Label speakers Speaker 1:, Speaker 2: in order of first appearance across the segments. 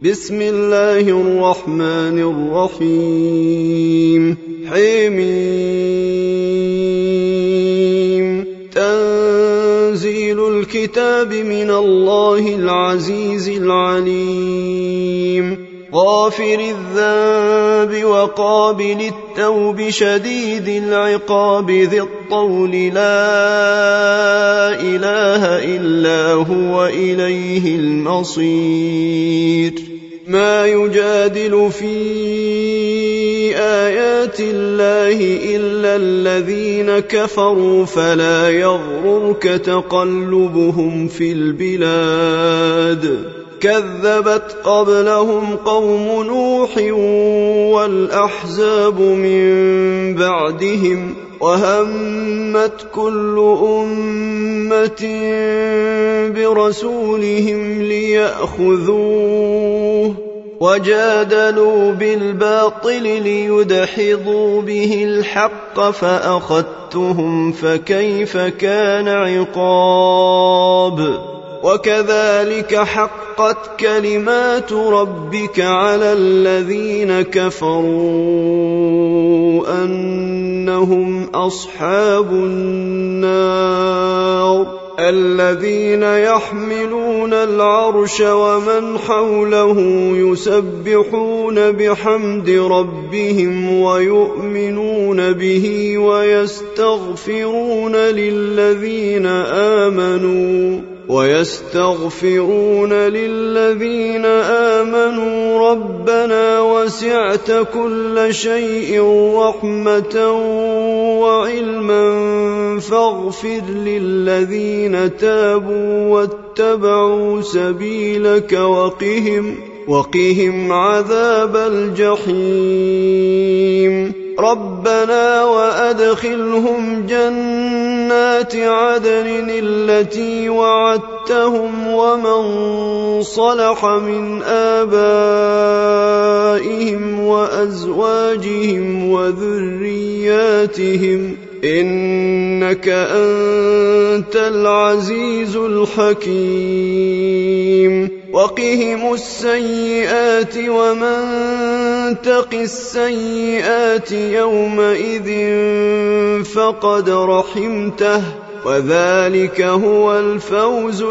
Speaker 1: بسم الله الرحمن الرحيم حميم تنزيل الكتاب من الله العزيز العليم غافر الذنب وقابل التوب شديد العقاب ذي الطول لا إله إلا هو إليه المصير ما يجادل في آيات الله إلا الذين كفروا فلا يغررك تقلبهم في البلاد كذبت قبلهم قوم نوح والأحزاب من بعدهم وهمت كل أمة برسولهم ليأخذوه وجادلوا بالباطل ليدحضوا به الحق فأخذتهم فكيف كان عقاب وكذلك حقت كلمات ربك على الذين كفروا أنهم أصحاب النار الذين يحملون العرش ومن حوله يسبحون بحمد ربهم ويؤمنون به ويستغفرون للذين آمنوا ربنا وسعت كل شيء رحمة وعلما فاغفر للذين تابوا واتبعوا سبيلك وقهم عذاب الجحيم ربنا وأدخلهم جنات عدن التي وعدتهم ومن صلح من آبائهم وأزواجهم وذرياتهم إنك أنت العزيز الحكيم وقهم السيئات ومن تق السيئات يومئذ فقد رحمته وذلك هو الفوز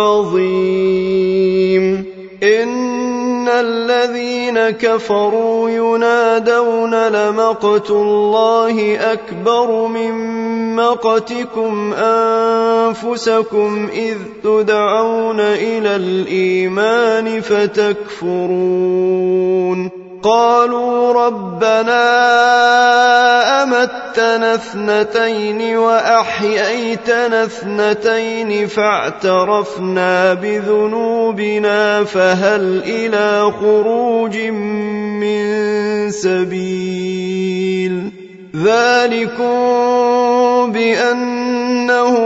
Speaker 1: العظيم إن الذين كفروا ينادون لمقت الله أكبر من مقتكم أنفسكم إذ تدعون إلى الإيمان فتكفرون قالوا ربنا أمتنا اثنتين وأحييتنا اثنتين فاعترفنا بذنوبنا فهل إلى خروج من سبيل ذلكم بأنه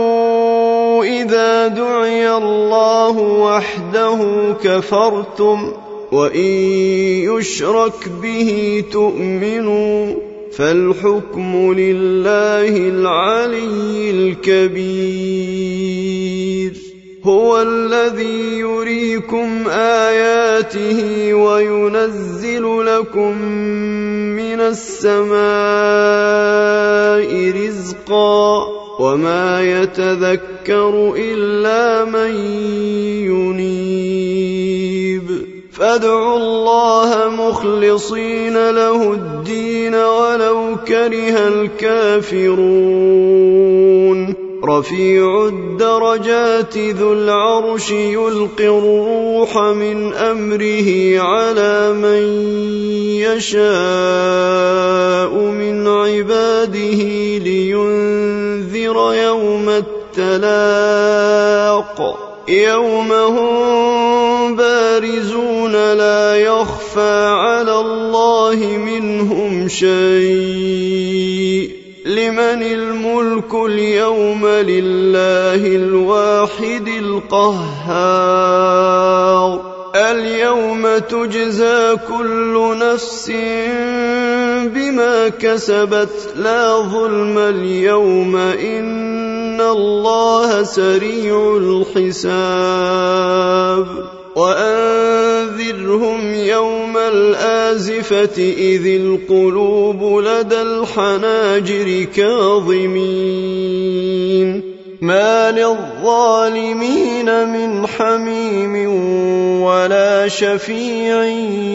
Speaker 1: إذا دعي الله وحده كفرتم وإن يشرك به تؤمنوا فالحكم لله العلي الكبير هو الذي يريكم آياته وينزل لكم من السماء رزقا وما يتذكر إلا من ينيب فادعوا الله مخلصين له الدين ولو كره الكافرون رفيع الدرجات ذو العرش يلقي الروح من أمره على من يشاء من عباده لينذر يوم التلاق يوم هم بارزون لا يخفى على الله منهم شيء لمن الملك اليوم لله الواحد القهار اليوم تجزى كل نفس بما كسبت لا ظلم اليوم إن الله سريع الحساب وأنذرهم والآزفة إذ القلوب لدى الحناجر كاظمين ما للظالمين من حميم ولا شفيع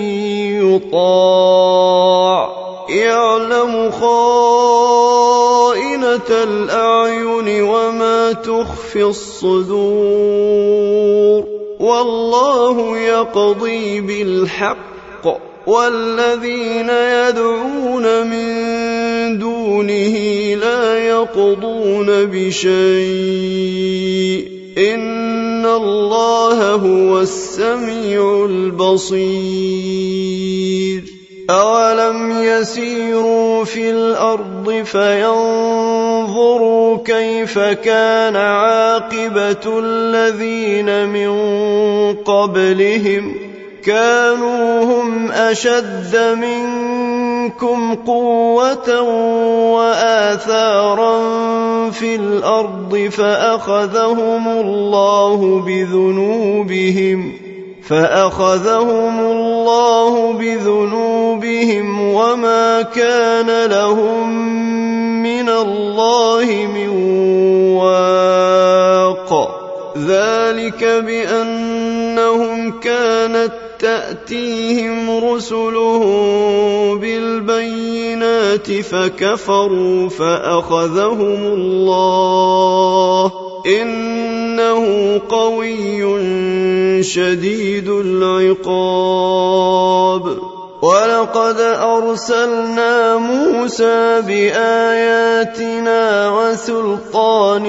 Speaker 1: يطاع يعلم خائنة الأعين وما تخفي الصدور والله يقضي بالحق والذين يدعون من دونه لا يقضون بشيء إن الله هو السميع البصير أولم يسيروا في الأرض فينظروا كيف كان عاقبة الذين من قبلهم كانوا هم أشد منكم قوة وآثارا في الأرض فأخذهم الله بذنوبهم وما كان لهم من الله من واق ذلك بأنهم كانت تأتيهم رسلهم بالبينات فكفروا فأخذهم الله إنه قوي شديد العقاب ولقد أرسلنا موسى بآياتنا وسلطان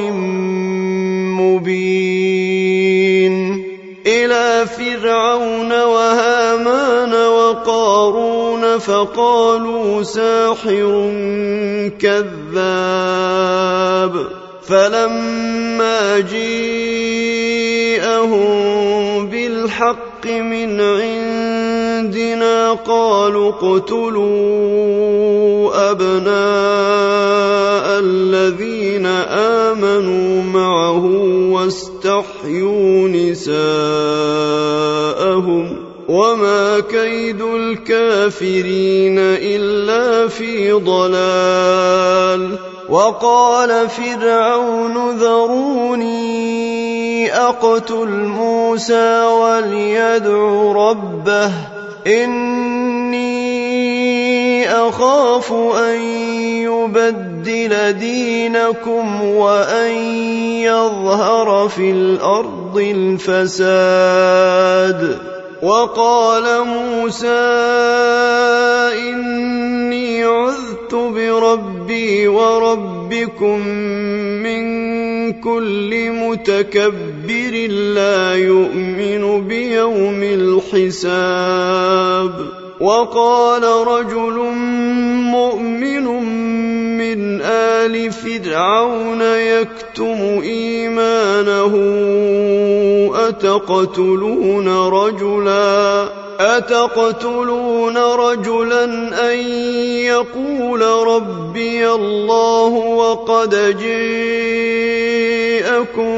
Speaker 1: مبين إلى فرعون وهامان وقارون فقالوا ساحر كذاب فلما جيءهم بالحق من عندنا قالوا اقتلوا أبناء الذين آمنوا معه واستحيوا نساءهم وما كيد الكافرين إلا في ضلال وقال فرعون ذروني أقتل موسى وليدع ربه إني أخاف أن يبدل دينكم وأن يظهر في الأرض الفساد وقال موسى إني عذت بربي وربكم من كل متكبر لا يؤمن بيوم الحساب وقال رجل مؤمن من آل فرعون يكتم إيمانه أتقتلون رجلا أن يقول ربي الله وقد جاءكم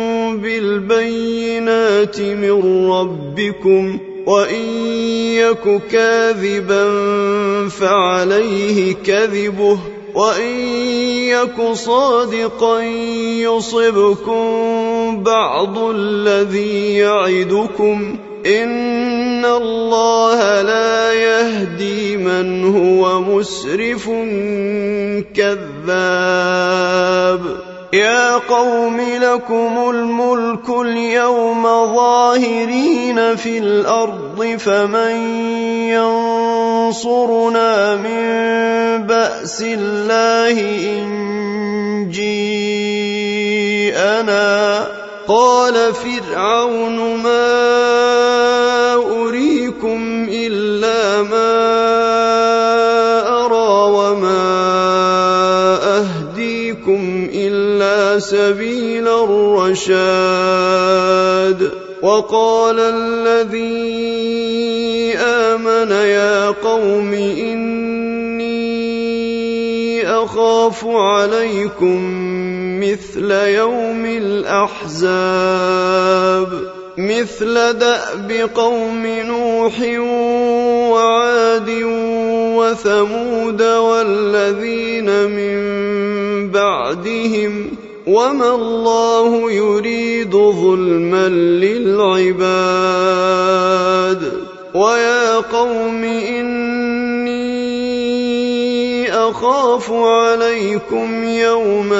Speaker 1: بالبينات من ربكم وإن يك كاذبا فعليه كذبه وإن يك صادقا يصبكم بعض الذي يعدكم إن الله لا يهدي من هو مسرف كذاب يا قوم لكم الملك اليوم ظاهرين في الأرض فمن ينصرنا من بأس الله إن جيءنا قال فرعون ما أريكم إلا ما أرى وما أهديكم إلا سبيل الرشاد وقال الذي آمن يا قوم إني أخاف عليكم مثل يوم الأحزاب مثل دأب قوم نوح وثمود والذين من بعدهم وما الله يريد ظلما للعباد ويا قوم إني أخاف عليكم يوم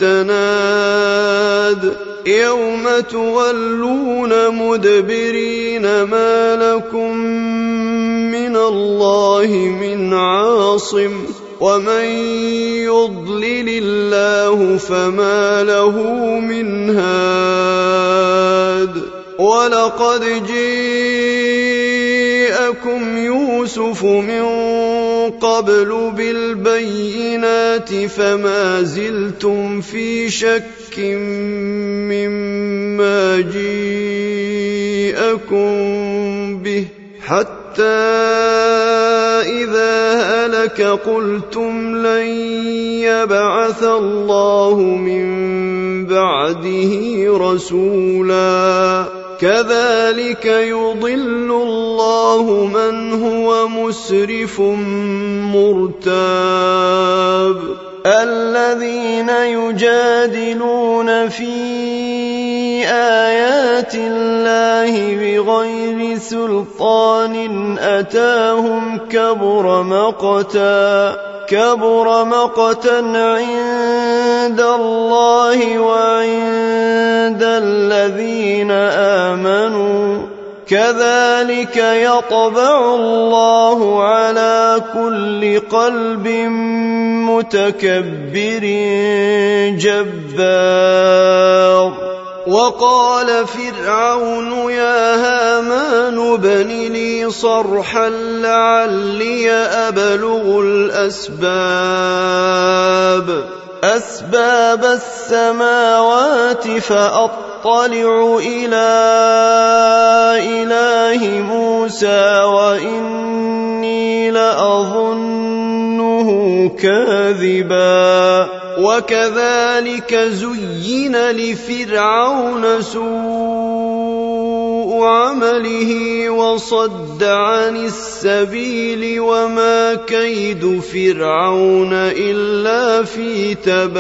Speaker 1: التناد يوم تولون مدبرين ما لكم من الله من عاصم ومن يضلل الله فما له من هاد ولقد جاءكم يوسف من قبل بالبينات فما زلتم في شك مما جاءكم به حتى إذا هلك قلتم لن يبعث الله من بعده رسولا كذلك يضل الله من هو مسرف مرتاب الذين يجادلون في آيات الله بغير سلطان أتاهم كبر مقتا عند الله وعند الذين آمنوا كذلك يطبع الله على كل قلب متكبر جبار وقال فرعون يا هامان ابن لي صرحا لعلي أبلغ أسباب السماوات فأطلع إلى إله موسى وإني لأظنه كاذبا وكذلك زين لفرعون سوء عمله وصد عن السبيل وما كيد فرعون إلا في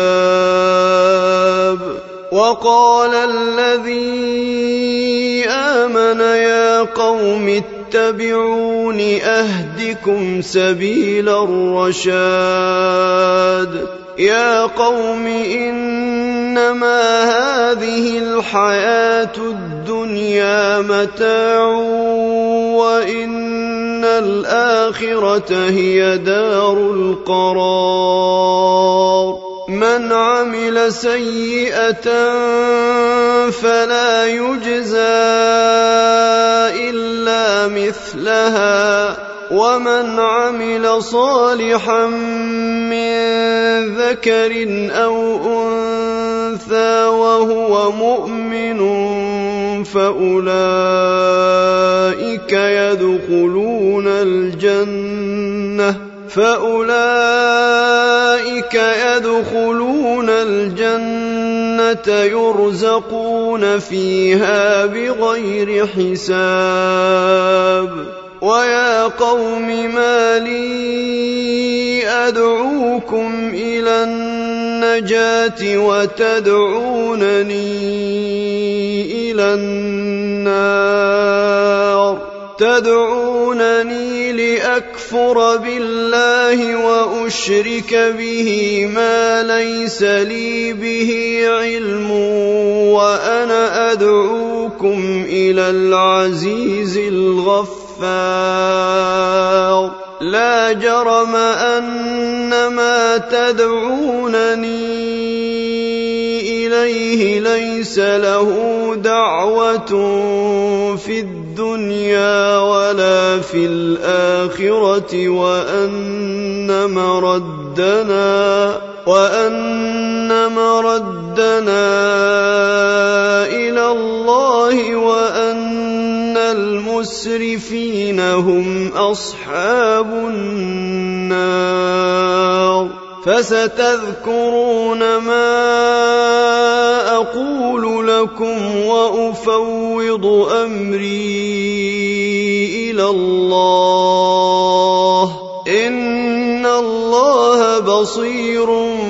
Speaker 1: تباب وقال الذي آمن يا قوم اتبعون أهدكم سبيل الرشاد يا قوم إنما هذه الحياة الدنيا متاع وإن الآخرة هي دار القرار من عمل سيئة فلا يجزى إلا مثلها ومن عمل صالحا من ذكر أو أنثى وهو مؤمن فأولئك يدخلون الجنة يرزقون فيها بغير حساب ويا قوم ما لي أدعوكم إلى النجاة وتدعونني إلى النار تدعونني لأكفر بالله وأشرك به ما ليس لي به علم وأنا أدعوكم إلى العزيز الغفار لا جرم أن ما تدعونني إليه ليس له دعوة في الدنيا ولا في الآخرة وأن مردنا إلى الله وأن المسرفين هم أصحاب النار فستذكرون ما أقول لكم وأفوض أمري إلى الله بصير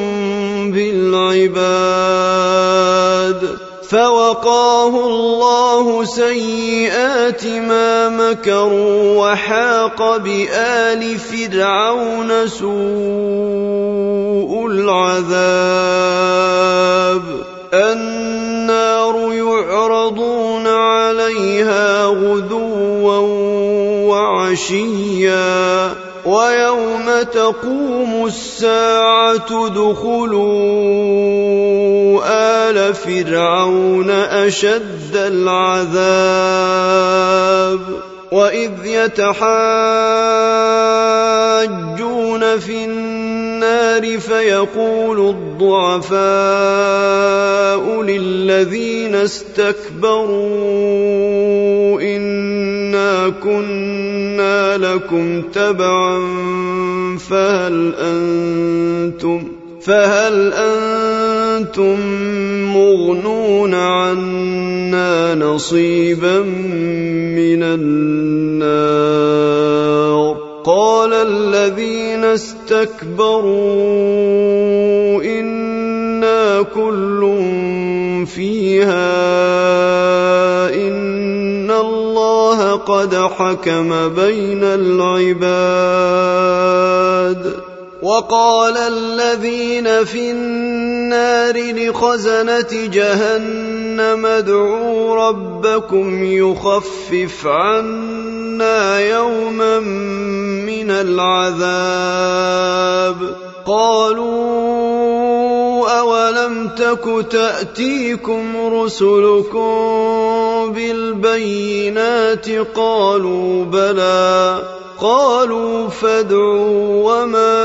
Speaker 1: بالعباد فوقاه الله سيئات ما مكروا وحاق بآل فرعون سوء العذاب النار يعرضون عليها غدوا وعشيا ويوم تقوم الساعة ادخلوا آل فرعون أشد العذاب وإذ يتحاجون في النار فيقول الضعفاء للذين استكبروا إنا كنا لكم تبعا فهل أنتم مغنون عنا نصيبا من النار قال الذين استكبروا إنا كل فيها إن الله قد حكم بين العباد وقال الذين في النار لخزنة جهنم ادعوا ربكم يخفف عنا يوما من العذاب قالوا أولم تك تأتيكم رسلكم بالبينات قالوا بلى قالوا فادعوا وما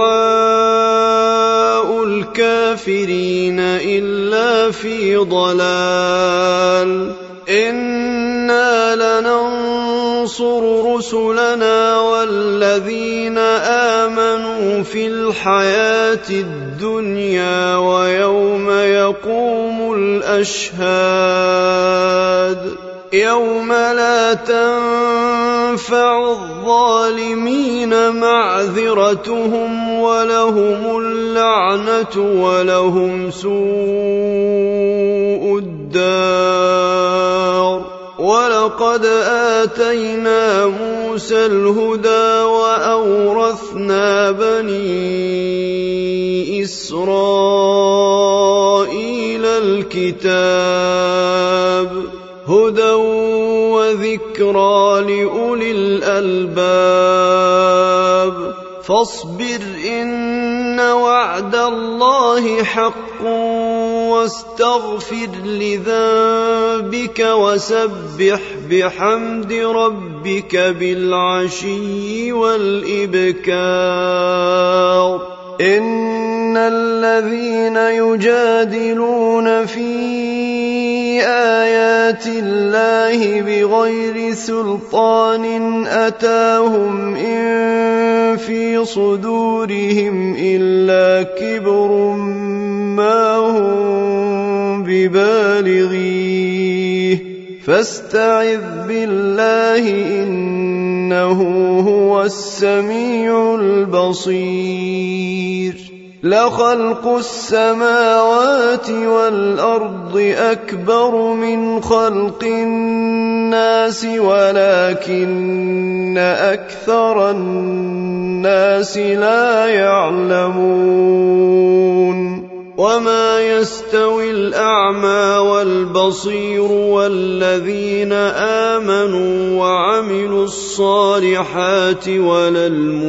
Speaker 1: دعاء الكافرين إلا في ضلال إنا لننصر رسلنا والذين آمنوا في الحياة الدنيا ويوم يقوم الأشهاد يوم لا تنفع الظالمين معذرتهم ولهم اللعنة ولهم سوء الدار ولقد آتينا موسى الهدى وأورثنا بني إسرائيل الكتاب هدى وذكرى لأولي الألباب فاصبر إن وعد الله حق واستغفر لذنبك وسبح بحمد ربك بالعشي والإبكار إن الذين يجادلون في آيات الله بغير سلطان أتاهم إن في صدورهم إلا كبر ما هم ببالغيه فاستعذ بالله إنه هو السميع البصير لخلق السماوات والأرض أكبر من خلق الناس ولكن أكثر الناس لا يعلمون وما يستوي الأعمى والبصير والذين آمنوا وعملوا الصالحات ولا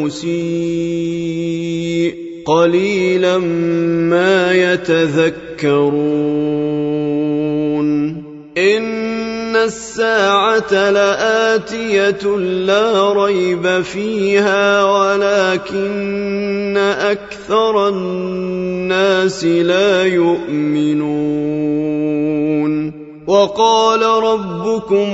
Speaker 1: المسيء قليلا ما يتذكرون إن الساعة لآتية لا ريب فيها ولكن أكثر الناس لا يؤمنون وقال ربكم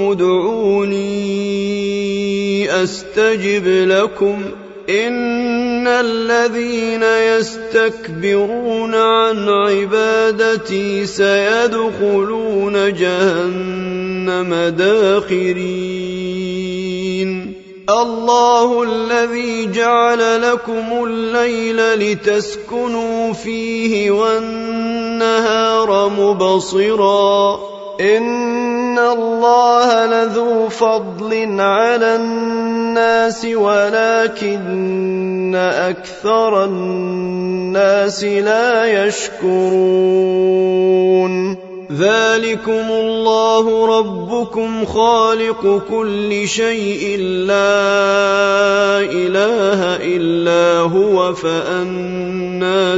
Speaker 1: ادعوني أستجب لكم إن الذين يستكبرون عن عبادتي سيدخلون جهنم داخرين الله الذي جعل لكم الليل لتسكنوا فيه والنهار مبصرا إن الله لذو فضل على الناس ولكن أكثر الناس لا يشكرون ذلكم الله ربكم خالق كل شيء لا إله إلا هو فأنى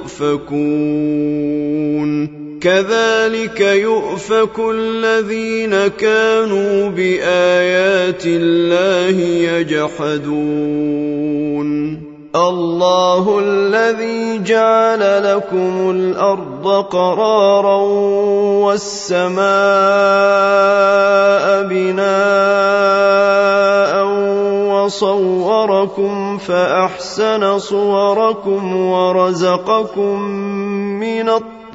Speaker 1: تؤفكون كذلك يؤفك الذين كانوا بآيات الله يجحدون الله الذي جعل لكم الأرض قرارا والسماء بناء وصوركم فأحسن صوركم ورزقكم من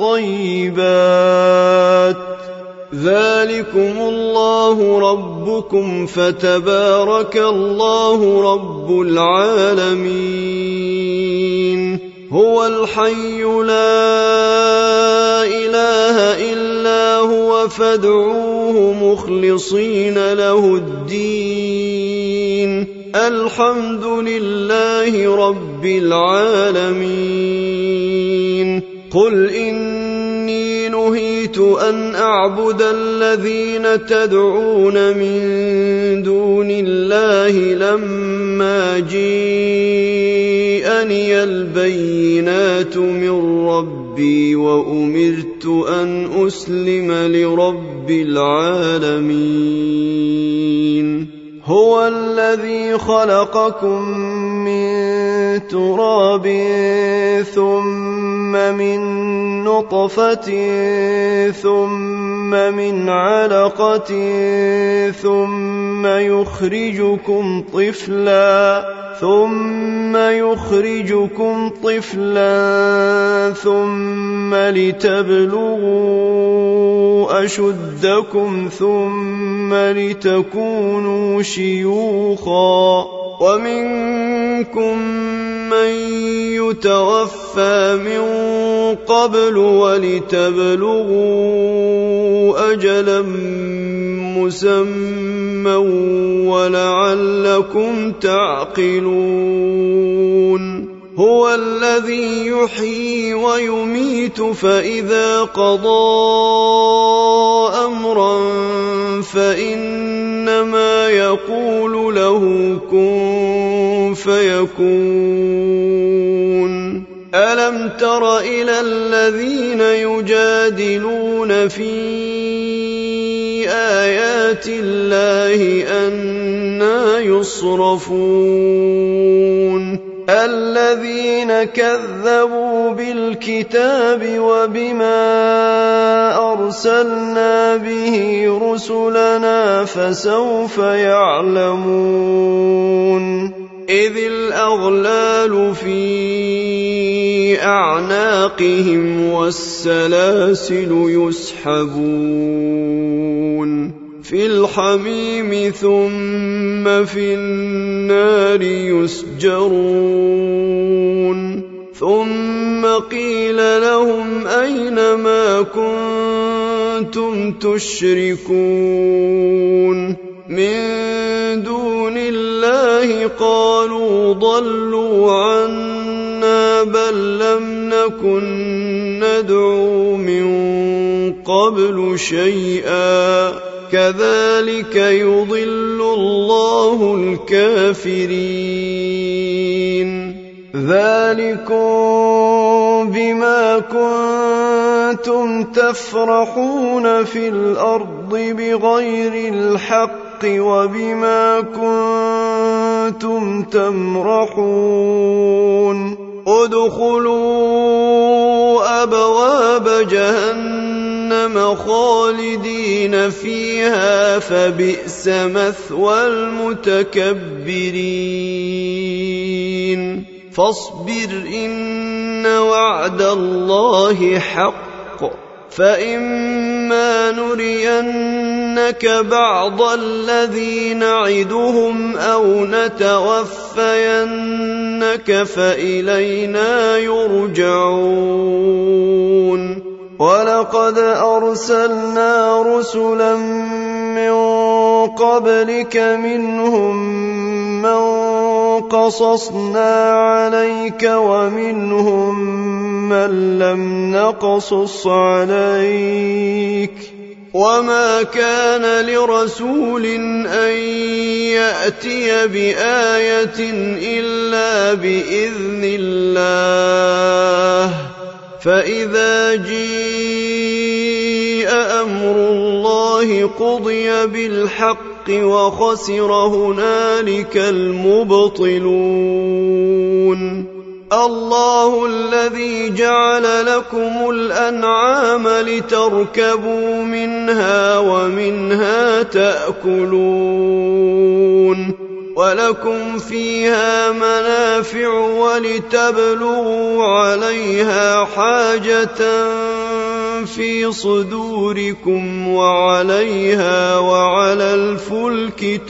Speaker 1: الطيبات ذلكم الله ربكم فتبارك الله رب العالمين هو الحي لا إله إلا هو فادعوه مخلصين له الدين الحمد لله رب العالمين قل إني نهيت أن أعبد الذين تدعون من دون الله لما جيءني البينات من ربي وأمرت أن أسلم لرب العالمين هو الذي خلقكم من تراب ثم من نطفة ثم من علقة ثم يخرجكم طفلا ثم لتبلغوا أشدكم ثم لتكونوا شيوخا ومنكم من يتوفى من قبل ولتبلغوا أجلا مسمى ولعلكم تعقلون هو الذي يحيي ويميت فإذا قضى أمرا فإنما يقول له كن فيكون ألم تر إلى الذين يجادلون في آيات الله أنى يصرفون الذين كذبوا بالكتاب وبما أرسلنا به رسلنا فسوف يعلمون إذ الأغلال في أعناقهم والسلاسل يسحبون في الحميم ثم في النار يسجرون ثم قيل لهم أين ما كنتم تشركون من دون الله قالوا ضلوا عنا بل لم نكن ندعو من قبل شيئا كذلك يضل الله الكافرين ذلكم بما كنتم تفرحون في الأرض بغير الحق وبما كنتم تمرحون ادخلوا أبواب جهنم خالدين فيها فبئس مثوى المتكبرين فاصبر إن وعد الله حق فإما نرينك نُنَبِّئَنَّكَ بَعْضَ الَّذِي نَعِدُهُمْ أَوْ نَتَوَفَّيَنَّكَ فَإِلَيْنَا يُرْجَعُونَ وَلَقَدْ أَرْسَلْنَا رُسُلًا مِّن قَبْلِكَ مِنْهُم مَّن قَصَصْنَا عَلَيْكَ وَمِنْهُم مَّن لَّمْ نَقْصُصْ عَلَيْكَ وَمَا كَانَ لِرَسُولٍ أَن يَأْتِيَ بِآيَةٍ إِلَّا بِإِذْنِ اللَّهِ فَإِذَا جِاءَ أَمْرُ اللَّهِ قُضِيَ بِالْحَقِّ وَخَسِرَ هُنَالِكَ الْمُبْطِلُونَ اللَّهُ الَّذِي جَعَلَ لَكُمُ الْأَنْعَامَ لِتَرْكَبُوا مِنْهَا وَمِنْهَا تَأْكُلُونَ وَلَكُمْ فِيهَا مَنَافِعُ وَلِتَبْلُغُوا عَلَيْهَا حَاجَةً فِي صُدُورِكُمْ وَعَلَيْهَا وَعَلَى الْفُلْكِ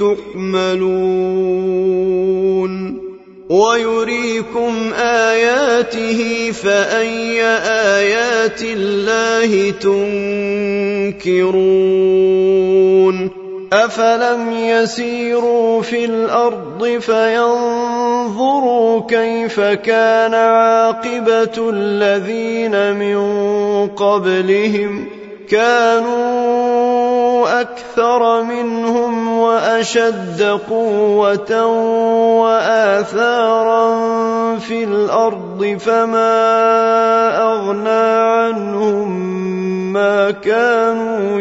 Speaker 1: تُحْمَلُونَ وَيُرِيكُمْ آيَاتِهِ فَأَيَّ آيَاتِ اللَّهِ تُنكِرُونَ أَفَلَمْ يَسِيرُوا فِي الْأَرْضِ فَيَنظُرُوا كَيْفَ كَانَ عَاقِبَةُ الَّذِينَ مِن قَبْلِهِمْ كَانُوا أَكْثَرَ مِنْهُمْ وَأَشَدَّ قُوَّةً وَآثَارًا فِي الْأَرْضِ فَمَا أَغْنَىٰ عَنْهُم مَّا كَانُوا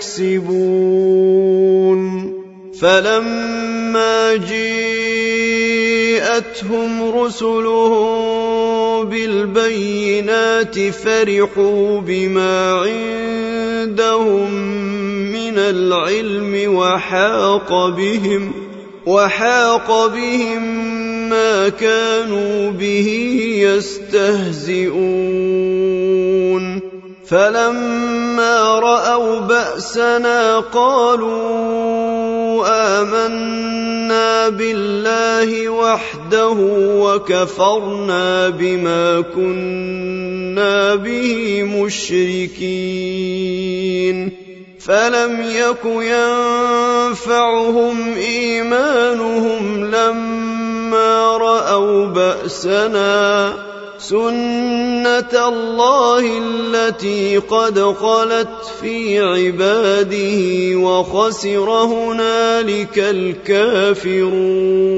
Speaker 1: يَكْسِبُونَ فَلَمَّا جِاءَتْهُمْ رُسُلُهُم بِالْبَيِّنَاتِ فَرِحُوا بِمَا عِندَهُم مِّنَ الْعِلْمِ وَحَاقَ بِهِم مَّا كَانُوا بِهِ يَسْتَهْزِئُونَ فَلَمَّا رَأَوْا بَأْسَنَا قَالُوا آمَنَّا بِاللَّهِ وَحْدَهُ وَكَفَرْنَا بِمَا كُنَّا بِهِ مُشْرِكِينَ فَلَمْ يَكُ يَنفَعُهُمْ إِيمَانُهُمْ لَمَّا رَأَوْا بَأْسَنَا سُنَّةَ اللَّهِ الَّتِي قَدْ خَلَتْ فِي عِبَادِهِ وَخَسِرَ هُنَالِكَ الْكَافِرُونَ